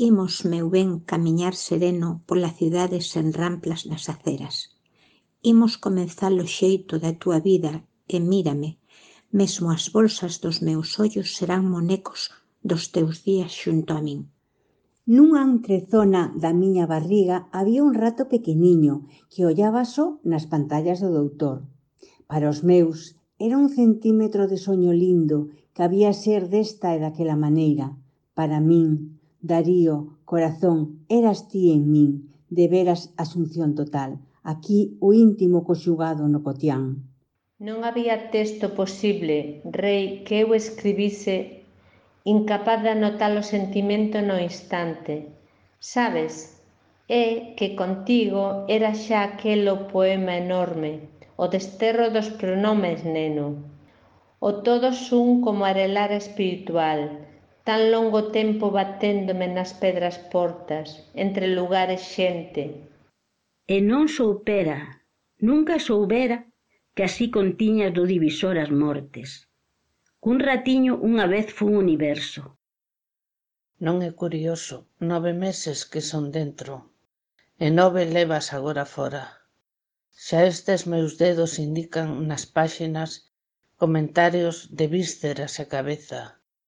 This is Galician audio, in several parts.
Imos, meu ben, camiñar sereno pola cidade sen ramplas nas aceras. Imos comezar o xeito da túa vida e mírame, mesmo as bolsas dos meus ollos serán monecos dos teus días xunto a min. Nunha entrezona da miña barriga había un rato pequeniño que ollaba só nas pantallas do doutor. Para os meus era 1 centímetro de soño lindo que había ser desta e daquela maneira. Para min, Darío, corazón, eras ti en min, de veras asunción total. Aquí o íntimo coxugado no cotián. Non había texto posible, rei, que eu escribise incapaz de anotar o sentimento no instante. Sabes, é que contigo era xa aquelo poema enorme, o desterro dos pronomes, neno. O todos un como arelar espiritual, tan longo tempo baténdome nas pedras portas, entre lugares xente. E non soupera, nunca soubera que así contiñas do divisor as mortes. Cun ratiño unha vez fun universo. Non é curioso, 9 meses que son dentro, e 9 levas agora fora. Xa estes meus dedos indican nas páxinas comentarios de vísceras e cabeza,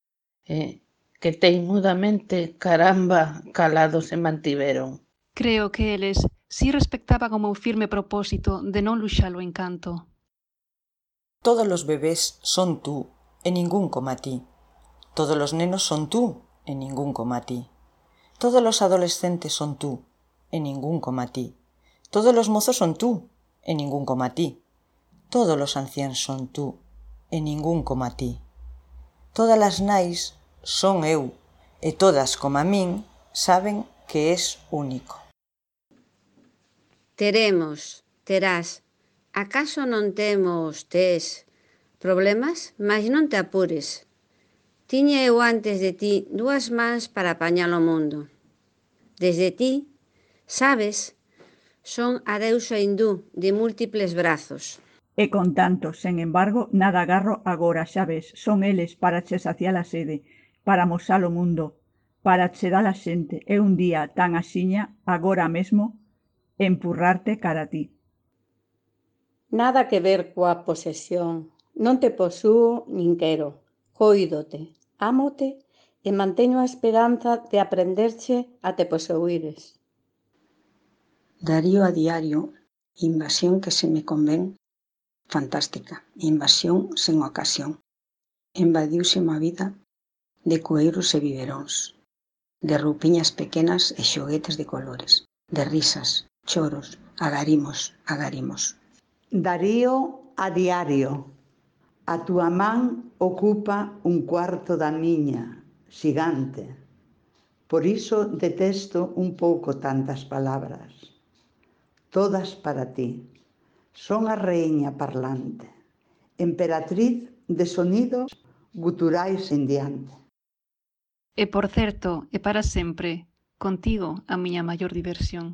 que teimudamente, caramba, calados se mantiveron. Creo que eles si respectaban o meu firme propósito de non luxar o encanto. Todos os bebés son tú, e ningún coma ti. Todos os nenos son tú, e ningún coma ti. Todos os adolescentes son tú, e ningún coma ti. Todos os mozos son tú, e ningún coma ti. Todos os anciáns son tú, e ningún coma ti. Todas as nais son eu, e todas, coma min, saben que és único. Terás. Acaso non tes problemas? Mais non te apures. Tiña eu antes de ti 2 mans para apañar o mundo. Desde ti, sabes, son a deusa hindú de múltiples brazos. E con tanto, sen embargo, nada agarro agora, xa ves, son eles para che saciar a sede, para amosar o mundo, para che dar a xente, e un día tan axiña, agora mesmo, empurrarte cara a ti. Nada que ver coa posesión, non te posúo nin quero, coídote, ámote e manteño a esperanza de aprenderche a te posuires. Darío a diario, invasión que se me convén, fantástica, invasión sen ocasión. Invadiuse a vida de coeiros e biberóns, de roupiñas pequenas e xoguetes de colores, de risas, choros, agarimos. Darío a diario. A túa man ocupa 1/4 da miña, xigante. Por iso detesto un pouco tantas palabras. Todas para ti. Son a reiña parlante, emperatriz de sonidos guturais en diante. E por certo, e para sempre, contigo a miña maior diversión.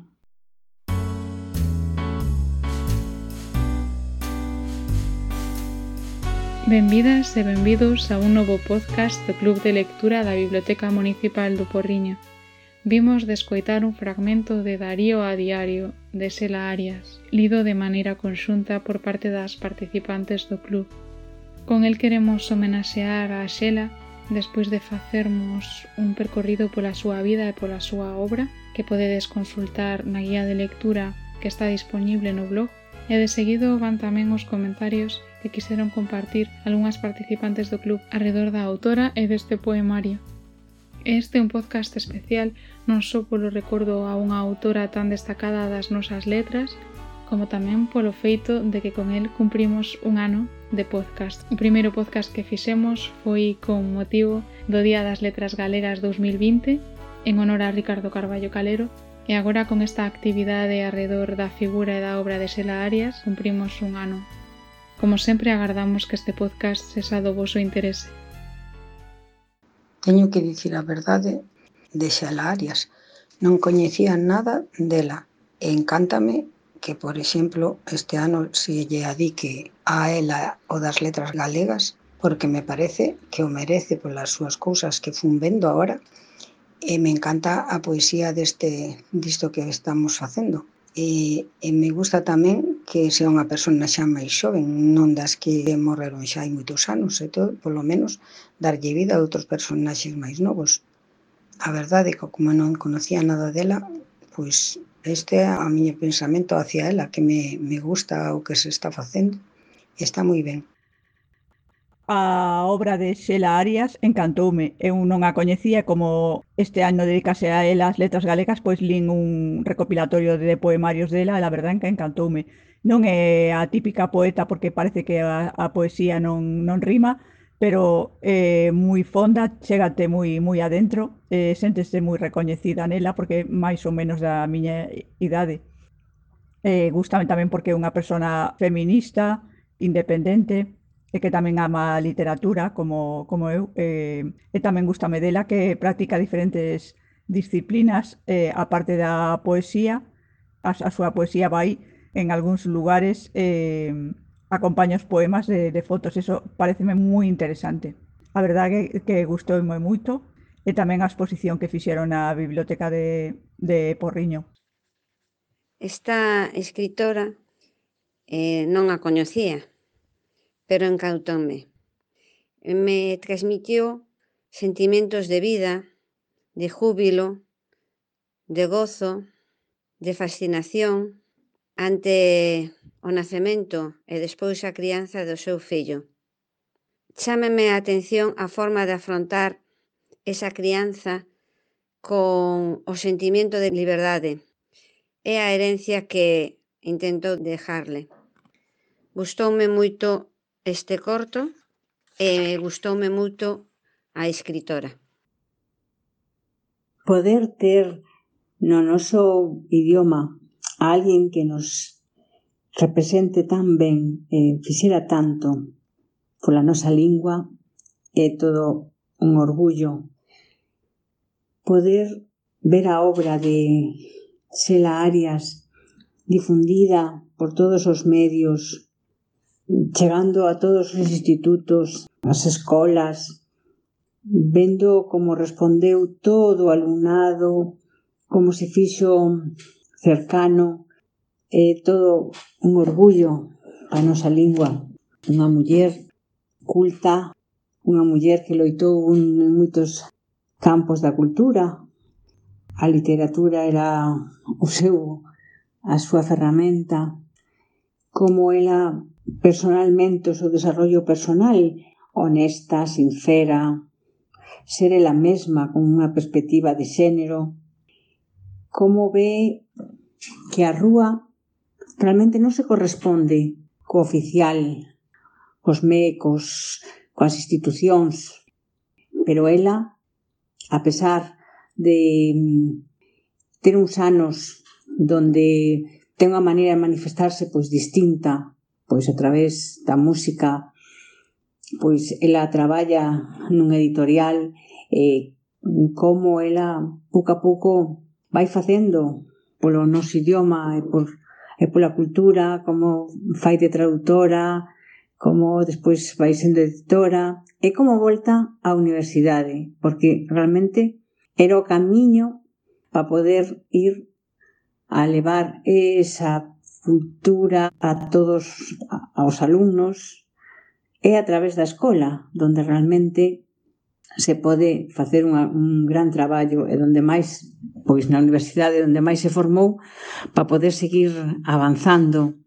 Benvidas e benvidos a un novo podcast do Club de Lectura da Biblioteca Municipal do Porriño. Vimos de escoitar un fragmento de Darío a diario, de Xela Arias, lido de maneira conxunta por parte das participantes do club. Con el queremos homenaxear a Xela despois de facermos un percorrido pola súa vida e pola súa obra que podedes consultar na guía de lectura que está disponible no blog, e de seguido van tamén os comentarios que quixeron compartir algunhas participantes do club arredor da autora e deste poemario. Este é un podcast especial non só polo recordo a unha autora tan destacada das nosas letras, como tamén polo feito de que con el cumprimos un ano de podcast. O primeiro podcast que fixemos foi con motivo do Día das Letras Galegas 2020, en honor a Ricardo Carballo Calero, e agora con esta actividade arredor da figura e da obra de Xela Arias cumprimos un ano. Como sempre, agardamos que este podcast sexa do voso interese. Teño que dicir a verdade de Xela Arias. Non coñecía nada dela e encántame que, por exemplo, este ano se lle adique a ela o das letras galegas, porque me parece que o merece polas súas cousas que fun vendo agora E me encanta a poesía disto que estamos facendo. E me gusta tamén que sea unha persona xa máis xoven, non das que morreron xa hai moitos anos, e todo, polo menos darlle vida a outros personaxes máis novos. A verdade é que como non conocía nada dela, pois este é o meu pensamento hacia ela, que me gusta o que se está facendo. Está moi ben. A obra de Xela Arias encantoume. Eu non a coñecía, como este ano dedicase a ela as letras galegas, pois lín un recopilatorio de poemarios dela e a verdade é que encantoume. Non é a típica poeta porque parece que a poesía non rima, pero é moi fonda, chégate moi adentro, séntese moi recoñecida nela porque máis ou menos da miña idade. Gústame tamén porque é unha persona feminista, independente, e que tamén ama a literatura como eu, e tamén gústame dela que practica diferentes disciplinas, aparte da poesía, a súa poesía vai en algúns lugares, acompaña os poemas de fotos, eso pareceme moi interesante. A verdade que gustoume moito, e tamén a exposición que fixeron na biblioteca de Porriño. Esta escritora non a coñecía, pero encantoume. Me transmitió sentimentos de vida, de júbilo, de gozo, de fascinación ante o nacemento e despois a crianza do seu fillo. Chámame a atención a forma de afrontar esa crianza con o sentimento de liberdade. É a herencia que intentou dejarle. Gustoume moito este corto e gustoume moito a escritora. Poder ter no noso idioma a alguén que nos represente tan ben, fixera tanto pola nosa lingua, é todo un orgullo. Poder ver a obra de Xela Arias difundida por todos os medios, chegando a todos os institutos, as escolas, vendo como respondeu todo o alumnado, como se fixo cercano, todo un orgullo a nosa lingua. Unha muller culta, unha muller que loitou en moitos campos da cultura. A literatura era a súa ferramenta. Como ela personalmente, o seu desarrollo personal, honesta, sincera, ser ela mesma con unha perspectiva de xénero, como ve que a rúa realmente non se corresponde co oficial, cos mecos, coas institucións, pero ela, a pesar de ter uns anos donde ten unha maneira de manifestarse pois distinta, pois a través da música, pois ela traballa nun editorial, como ela pouco a pouco vai facendo polo noso idioma e pola cultura, como fai de traductora, como despois vai sendo editora, e como volta á universidade, porque realmente era o camiño para poder ir a levar esa cultura a todos os alumnos, é a través da escola, donde realmente se pode facer un gran traballo e donde máis, pois na universidade onde máis se formou para poder seguir avanzando.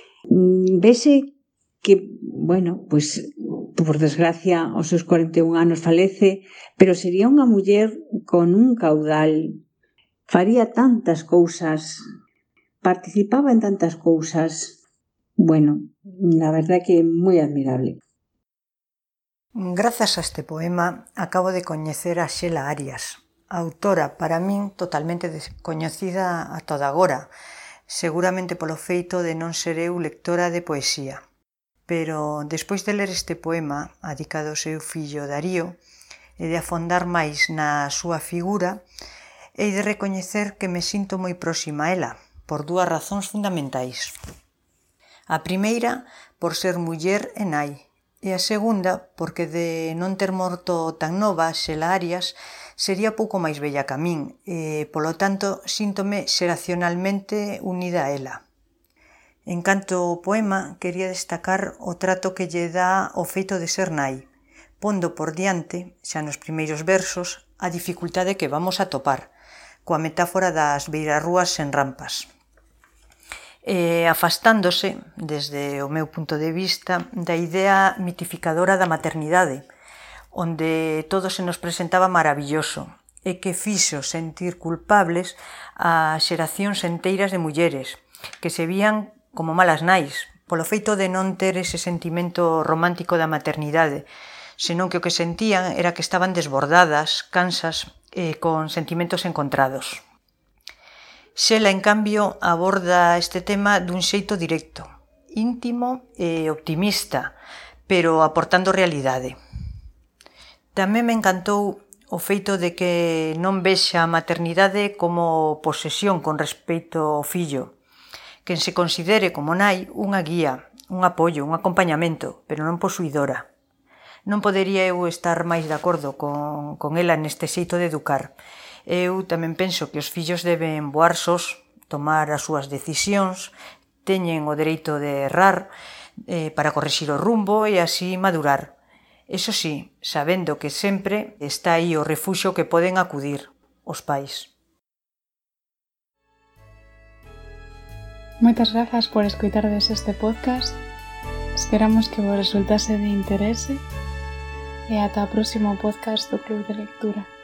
Vese que, bueno, pois por desgracia aos seus 41 anos falece, pero sería unha muller con un caudal, faría tantas cousas, participaba en tantas cousas. Bueno, la verdad que é moi admirable. Grazas a este poema acabo de coñecer a Xela Arias, autora para min totalmente descoñecida ata agora, seguramente polo feito de non ser eu lectora de poesía. Pero despois de ler este poema, adicado ao seu fillo Darío, e de afondar máis na súa figura, hei de recoñecer que me sinto moi próxima a ela, por dúas razóns fundamentais. A primeira, por ser muller e nai, e a segunda, porque de non ter morto tan nova, Xela Arias sería pouco máis bella ca min e, polo tanto, síntome xeracionalmente unida a ela. En canto ao poema, quería destacar o trato que lle dá o feito de ser nai, pondo por diante, xa nos primeiros versos, a dificultade que vamos a topar, coa metáfora das beirarrúas sen rampas. Afastándose, desde o meu punto de vista, da idea mitificadora da maternidade, onde todo se nos presentaba maravilloso e que fixo sentir culpables a xeracións enteiras de mulleres que se vían como malas nais, polo feito de non ter ese sentimento romántico da maternidade, senón que o que sentían era que estaban desbordadas, cansas e con sentimentos encontrados. Xela, en cambio, aborda este tema dun xeito directo, íntimo e optimista, pero aportando realidade. Tamén me encantou o feito de que non vexa a maternidade como posesión con respecto ao fillo, que se considere como nai unha guía, un apoio, un acompañamento, pero non posuidora. Non podería eu estar máis de acordo con ela neste xeito de educar. Eu tamén penso que os fillos deben voar sós, tomar as súas decisións, teñen o dereito de errar para corrixir o rumbo e así madurar. Eso sí, sabendo que sempre está aí o refuxo que poden acudir, os pais. Moitas grazas por escoitardes este podcast. Esperamos que vos resultase de interese e ata o próximo podcast do Club de Lectura.